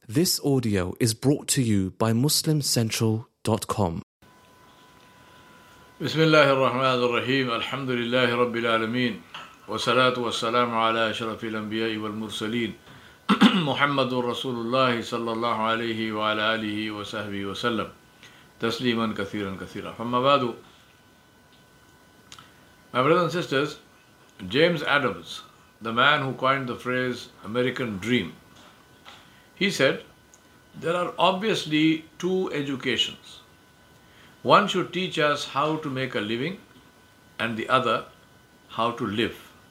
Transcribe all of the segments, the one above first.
This audio is brought to you by MuslimCentral.com. Bismillah ar-Rahman ar-Rahim. Alhamdulillahi Rabbil Alameen. Wa salatu wa salamu ala ashrafil anbiya'i wal mursaleen. Muhammadur Rasulullah sallallahu alayhi wa ala alihi wa sahbihi wa sallam. Tasliman kathiran kathira. Amma ba'du. My brothers and sisters, James Adams, the man who coined the phrase American Dream, he said, there are obviously two educations. One should teach us how to make a living and the other how to live.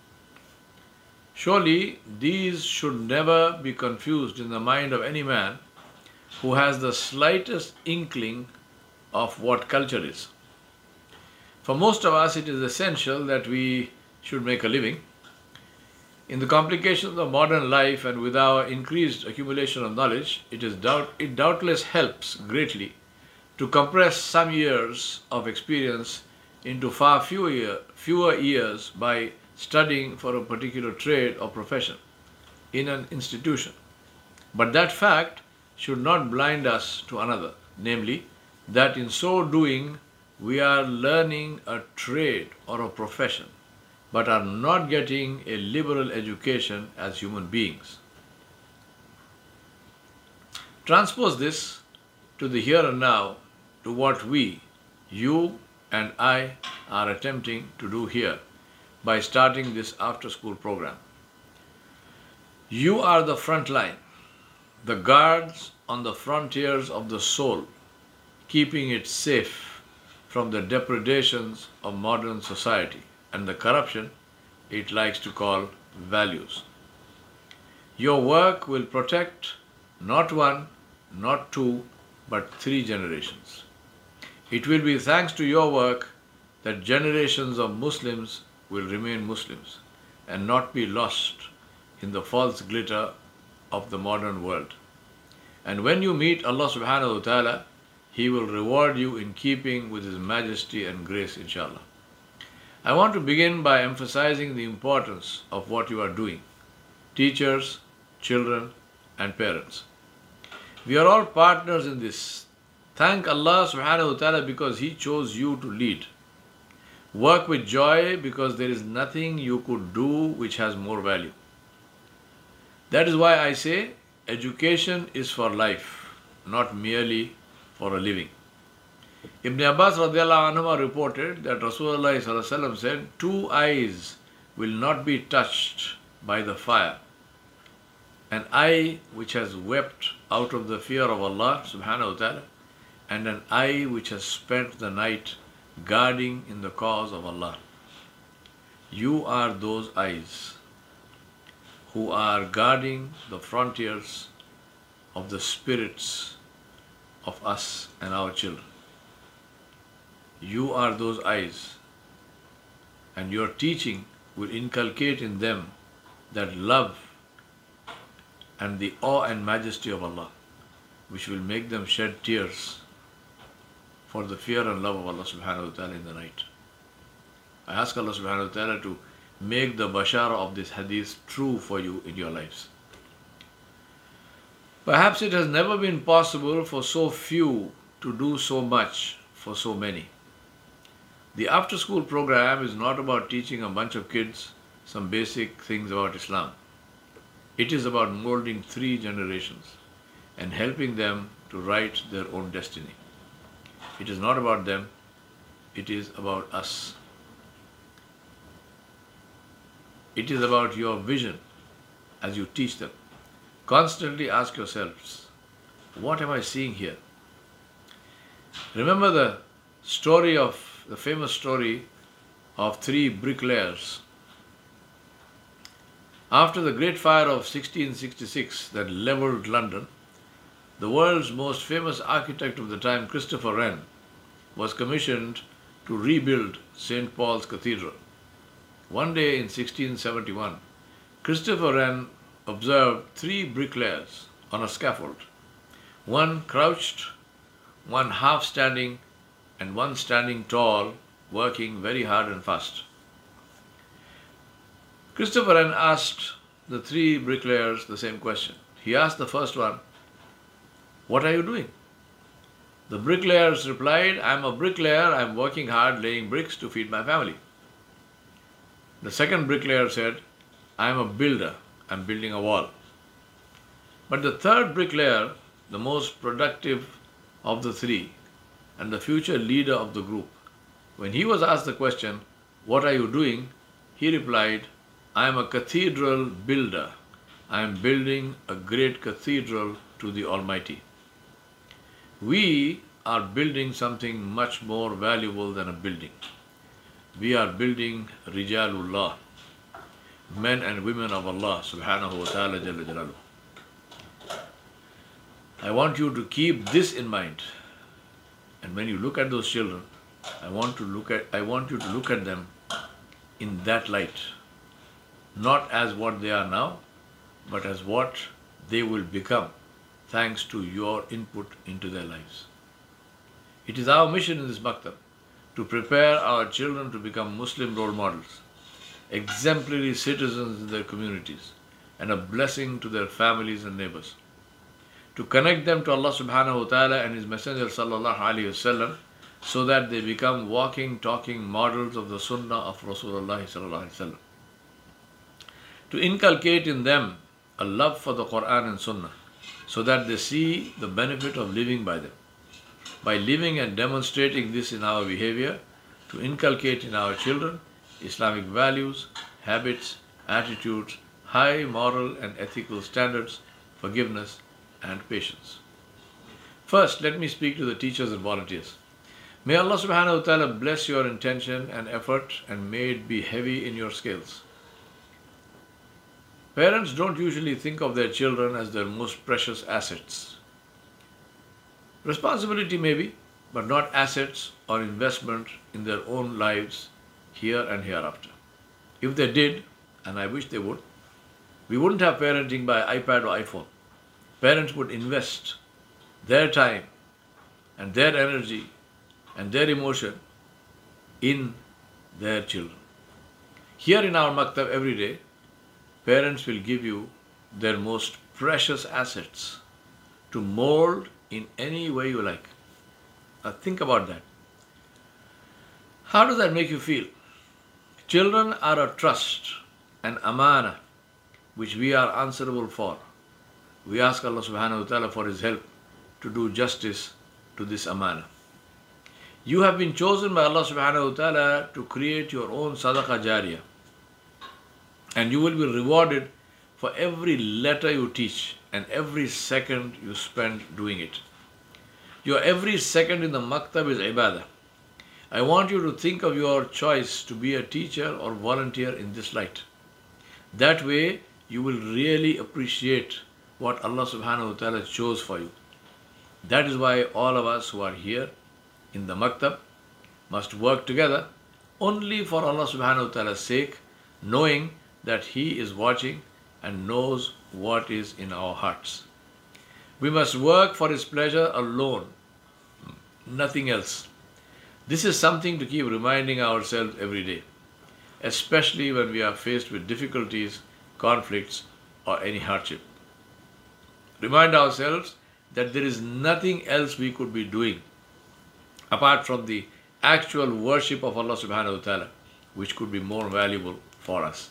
Surely these should never be confused in the mind of any man who has the slightest inkling of what culture is. For most of us, it is essential that we should make a living. In the complications of modern life and with our increased accumulation of knowledge, it doubtless helps greatly to compress some years of experience into far fewer years by studying for a particular trade or profession in an institution. But that fact should not blind us to another, namely, that in so doing we are learning a trade or a profession, but are not getting a liberal education as human beings. Transpose this to the here and now, to what we, you and I, are attempting to do here by starting this after-school program. You are the front line, the guards on the frontiers of the soul, keeping it safe from the depredations of modern society and the corruption it likes to call values. Your work will protect not one, not two, but 3 generations. It will be thanks to your work that generations of Muslims will remain Muslims and not be lost in the false glitter of the modern world. And when you meet Allah subhanahu wa ta'ala, He will reward you in keeping with His majesty and grace, inshallah. I want to begin by emphasizing the importance of what you are doing, teachers, children, and parents. We are all partners in this. Thank Allah subhanahu wa ta'ala because He chose you to lead. Work with joy because there is nothing you could do which has more value. That is why I say education is for life, not merely for a living. Ibn Abbas radiallahu anhu reported that Rasulullah sallallahu alaihi wasallam said, 2 eyes will not be touched by the fire. An eye which has wept out of the fear of Allah subhanahu wa ta'ala, and an eye which has spent the night guarding in the cause of Allah. You are those eyes who are guarding the frontiers of the spirits of us and our children. You are those eyes, and your teaching will inculcate in them that love and the awe and majesty of Allah, which will make them shed tears for the fear and love of Allah subhanahu wa ta'ala in the night. I ask Allah subhanahu wa ta'ala to make the bashara of this hadith true for you in your lives. Perhaps it has never been possible for so few to do so much for so many. The after-school program is not about teaching a bunch of kids some basic things about Islam. It is about molding 3 generations and helping them to write their own destiny. It is not about them, it is about us. It is about your vision as you teach them. Constantly ask yourselves, what am I seeing here? Remember the famous story of 3 bricklayers. After the Great Fire of 1666 that leveled London, the world's most famous architect of the time, Christopher Wren, was commissioned to rebuild St. Paul's Cathedral. One day in 1671, Christopher Wren observed 3 bricklayers on a scaffold, one crouched, one half standing, and one standing tall, working very hard and fast. Christopher Wren asked the 3 bricklayers the same question. He asked the first one, What are you doing? The bricklayers replied, I am a bricklayer, I am working hard laying bricks to feed my family. The second bricklayer said, I am a builder, I am building a wall. But the third bricklayer, the most productive of the three and the future leader of the group, when he was asked the question, what are you doing? He replied, I am a cathedral builder. I am building a great cathedral to the Almighty. We are building something much more valuable than a building. We are building Rijalullah, men and women of Allah subhanahu wa ta'ala jalla jalaluhu. I want you to keep this in mind. And when you look at those children, I want you to look at them in that light. Not as what they are now, but as what they will become thanks to your input into their lives. It is our mission in this maktab to prepare our children to become Muslim role models, exemplary citizens in their communities, and a blessing to their families and neighbors. To connect them to Allah subhanahu wa ta'ala and His Messenger sallallahu alayhi wasallam, so that they become walking, talking models of the sunnah of Rasulullah sallallahu alayhi wasallam. To inculcate in them a love for the Quran and Sunnah, so that they see the benefit of living by them. By living and demonstrating this in our behavior, to inculcate in our children Islamic values, habits, attitudes, high moral and ethical standards, forgiveness and patience. First, let me speak to the teachers and volunteers. May Allah subhanahu wa ta'ala bless your intention and effort and may it be heavy in your scales. Parents don't usually think of their children as their most precious assets. Responsibility maybe, but not assets or investment in their own lives here and hereafter. If they did, and I wish they would, we wouldn't have parenting by iPad or iPhone. Parents would invest their time and their energy and their emotion in their children. Here in our maktab every day, parents will give you their most precious assets to mold in any way you like. Now think about that. How does that make you feel? Children are a trust, an amana, which we are answerable for. We ask Allah subhanahu wa ta'ala for His help to do justice to this amana. You have been chosen by Allah subhanahu wa ta'ala to create your own sadaqah jariyah. And you will be rewarded for every letter you teach and every second you spend doing it. Your every second in the maktab is ibadah. I want you to think of your choice to be a teacher or volunteer in this light. That way you will really appreciate what Allah subhanahu wa ta'ala chose for you. That is why all of us who are here in the maktab must work together only for Allah subhanahu wa ta'ala's sake, knowing that He is watching and knows what is in our hearts. We must work for His pleasure alone, nothing else. This is something to keep reminding ourselves every day, especially when we are faced with difficulties, conflicts, or any hardship. Remind ourselves that there is nothing else we could be doing apart from the actual worship of Allah subhanahu wa ta'ala, which could be more valuable for us.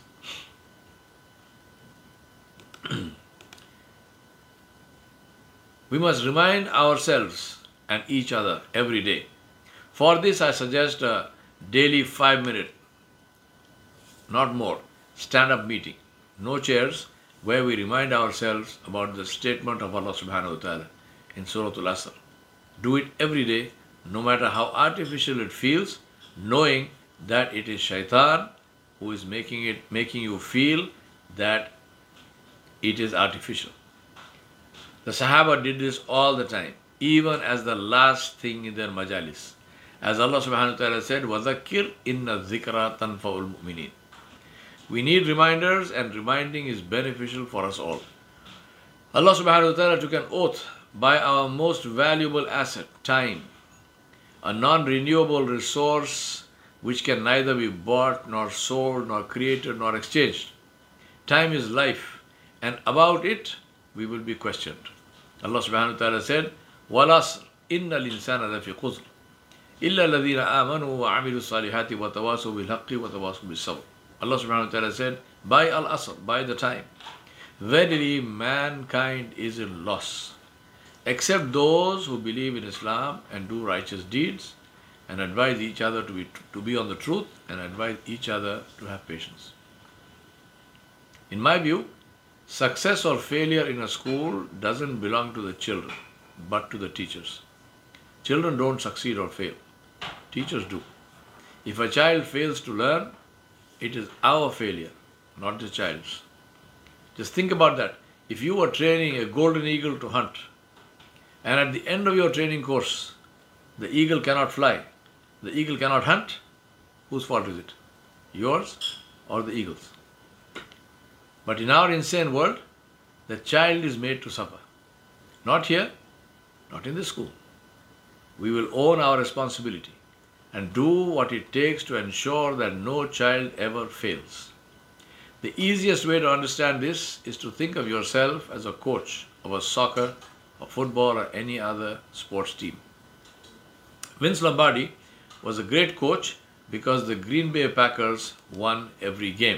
We must remind ourselves and each other every day. For this, I suggest a daily 5-minute, not more, stand-up meeting, no chairs, where we remind ourselves about the statement of Allah subhanahu wa ta'ala in Surah Al-Asr. Do it every day, no matter how artificial it feels, knowing that it is shaitan who is making you feel that it is artificial. The Sahaba did this all the time, even as the last thing in their majalis. As Allah subhanahu wa ta'ala said, وَذَكِّرْ إِنَّ الذِّكْرَى تَنْفَعُ الْمُؤْمِنِينَ. We need reminders, and reminding is beneficial for us all. Allah subhanahu wa ta'ala took an oath by our most valuable asset, time, a non-renewable resource which can neither be bought, nor sold, nor created, nor exchanged. Time is life, and about it we will be questioned. Allah subhanahu wa ta'ala said, وَالْعَصْرِ إِنَّ الْإِنسَانَ لَفِي خُسْرٍ إِلَّا الَّذِينَ آمَنُوا وَعَمِلُوا الصَّالِحَاتِ وَتَوَاصَوْا بِالْحَقِّ وَتَوَاصَوْا بِالصَّبْرِ. Allah subhanahu wa ta'ala said, by Al-Asr, by the time, verily mankind is in loss, except those who believe in Islam and do righteous deeds and advise each other to be on the truth and advise each other to have patience. In my view, success or failure in a school doesn't belong to the children, but to the teachers. Children don't succeed or fail. Teachers do. If a child fails to learn, it is our failure, not the child's. Just think about that. If you were training a golden eagle to hunt, and at the end of your training course, the eagle cannot fly, the eagle cannot hunt, whose fault is it? Yours or the eagle's? But in our insane world, the child is made to suffer. Not here, not in this school. We will own our responsibility and do what it takes to ensure that no child ever fails. The easiest way to understand this is to think of yourself as a coach of a soccer, or football, or any other sports team. Vince Lombardi was a great coach because the Green Bay Packers won every game.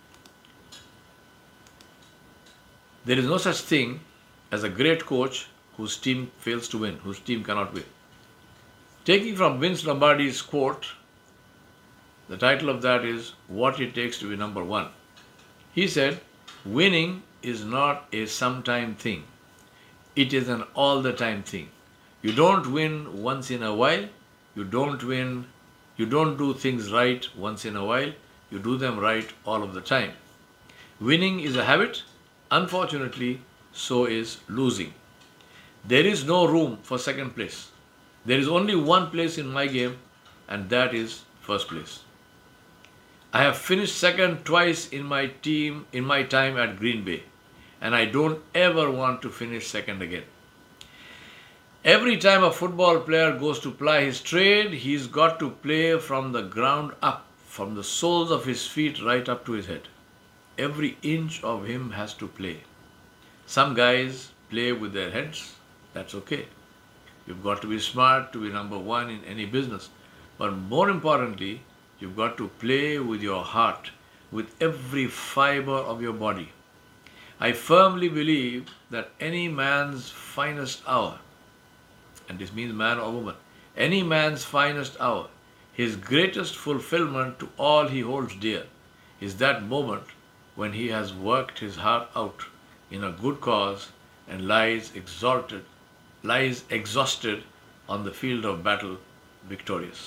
There is no such thing as a great coach whose team fails to win, whose team cannot win. Taking from Vince Lombardi's quote, the title of that is What It Takes to Be Number One. He said, winning is not a sometime thing. It is an all-the-time thing. You don't win once in a while. You don't do things right once in a while. You do them right all of the time. Winning is a habit. Unfortunately, so is losing. There is no room for second place. There is only one place in my game, and that is first place. I have finished second twice in my time at Green Bay, and I don't ever want to finish second again. Every time a football player goes to ply his trade, he's got to play from the ground up, from the soles of his feet right up to his head. Every inch of him has to play. Some guys play with their heads, that's okay. You've got to be smart to be number one in any business. But more importantly, you've got to play with your heart, with every fiber of your body. I firmly believe that any man's finest hour, and this means man or woman, any man's finest hour, his greatest fulfillment to all he holds dear, is that moment when he has worked his heart out in a good cause and lies exhausted on the field of battle victorious.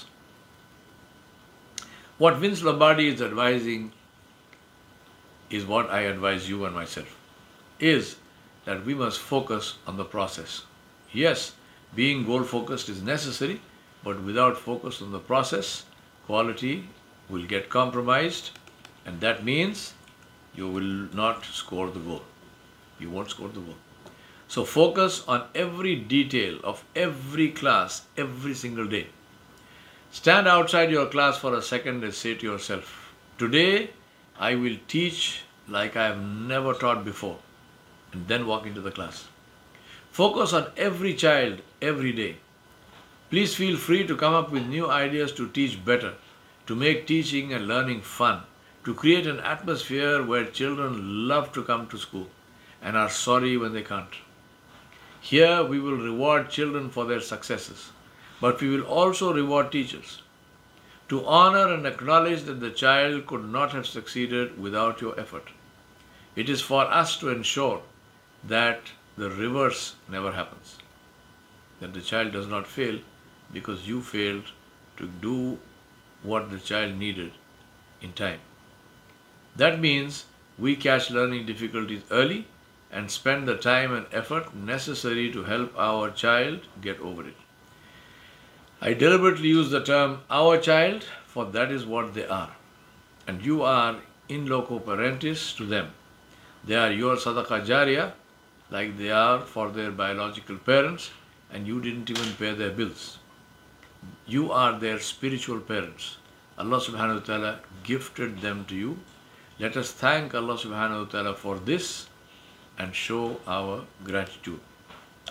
What Vince Lombardi is advising is what I advise you and myself, is that we must focus on the process. Yes, being goal-focused is necessary, but without focus on the process, quality will get compromised, and that means you will not score the goal. You won't score the goal. So focus on every detail of every class, every single day. Stand outside your class for a second and say to yourself, today I will teach like I have never taught before, and then walk into the class. Focus on every child every day. Please feel free to come up with new ideas to teach better, to make teaching and learning fun, to create an atmosphere where children love to come to school and are sorry when they can't. Here we will reward children for their successes, but we will also reward teachers. To honor and acknowledge that the child could not have succeeded without your effort. It is for us to ensure that the reverse never happens, that the child does not fail because you failed to do what the child needed in time. That means we catch learning difficulties early and spend the time and effort necessary to help our child get over it. I deliberately use the term our child, for that is what they are. And you are in loco parentis to them. They are your sadaqah jariyah, like they are for their biological parents, and you didn't even pay their bills. You are their spiritual parents. Allah subhanahu wa ta'ala gifted them to you. Let us thank Allah subhanahu wa ta'ala for this and show our gratitude.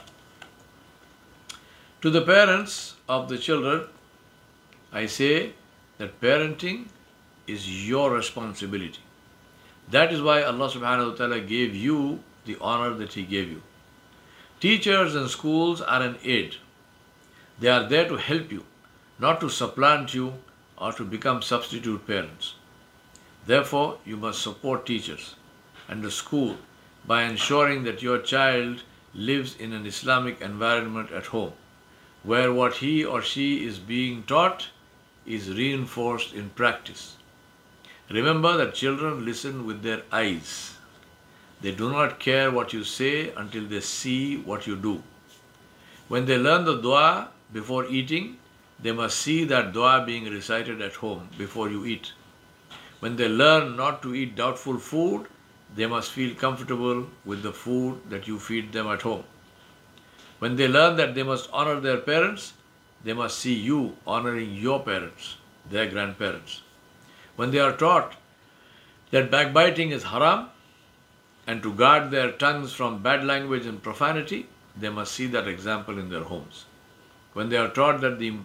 To the parents of the children, I say that parenting is your responsibility. That is why Allah subhanahu wa ta'ala gave you the honor that He gave you. Teachers and schools are an aid. They are there to help you, not to supplant you or to become substitute parents. Therefore, you must support teachers and the school by ensuring that your child lives in an Islamic environment at home, where what he or she is being taught is reinforced in practice. Remember that children listen with their eyes. They do not care what you say until they see what you do. When they learn the dua before eating, they must see that dua being recited at home before you eat. When they learn not to eat doubtful food, they must feel comfortable with the food that you feed them at home. When they learn that they must honor their parents, they must see you honoring your parents, their grandparents. When they are taught that backbiting is haram and to guard their tongues from bad language and profanity, they must see that example in their homes. When they are taught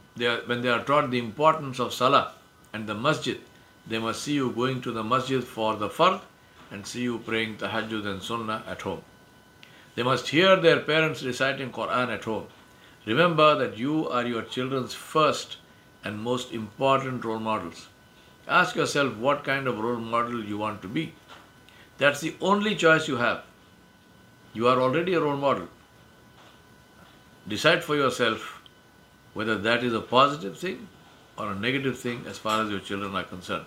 the importance of salah and the masjid, they must see you going to the masjid for the fard and see you praying tahajjud and sunnah at home. They must hear their parents reciting Quran at home. Remember that you are your children's first and most important role models. Ask yourself what kind of role model you want to be. That's the only choice you have. You are already a role model. Decide for yourself whether that is a positive thing or a negative thing as far as your children are concerned.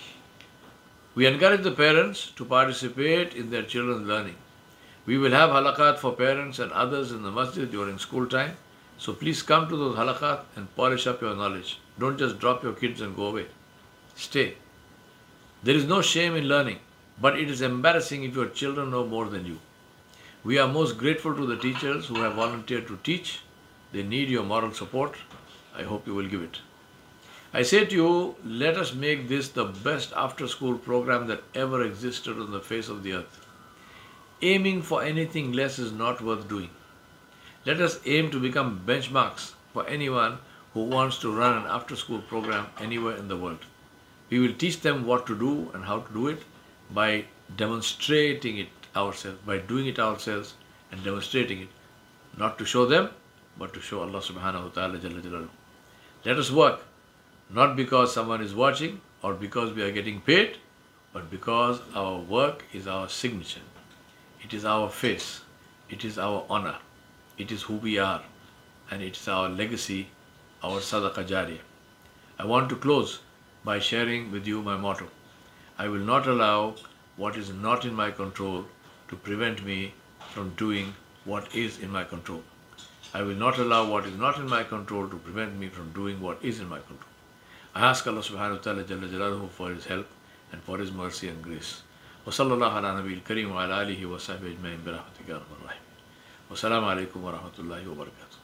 We encourage the parents to participate in their children's learning. We will have halaqat for parents and others in the masjid during school time. So please come to those halaqat and polish up your knowledge. Don't just drop your kids and go away. Stay. There is no shame in learning, but it is embarrassing if your children know more than you. We are most grateful to the teachers who have volunteered to teach. They need your moral support. I hope you will give it. I say to you, let us make this the best after-school program that ever existed on the face of the earth. Aiming for anything less is not worth doing. Let us aim to become benchmarks for anyone who wants to run an after-school program anywhere in the world. We will teach them what to do and how to do it by demonstrating it ourselves, by doing it ourselves and demonstrating it, not to show them, but to show Allah subhanahu wa ta'ala jalla jalaluhu. Let us work, not because someone is watching or because we are getting paid, but because our work is our signature. It is our face. It is our honor. It is who we are. And it is our legacy, our sadaqah jariyah. I want to close by sharing with you my motto. I will not allow what is not in my control to prevent me from doing what is in my control. I will not allow what is not in my control to prevent me from doing what is in my control. I ask Allah subhanahu wa ta'ala jalla jalaluhu for His help and for His mercy and grace. Wa sallallahu ala nabiyil kareem wa ala alihi wa sahbihi ajma'in bi rahmatika ya arhamar rahimin. Wassalamu alaikum wa rahmatullahi wa barakatuh.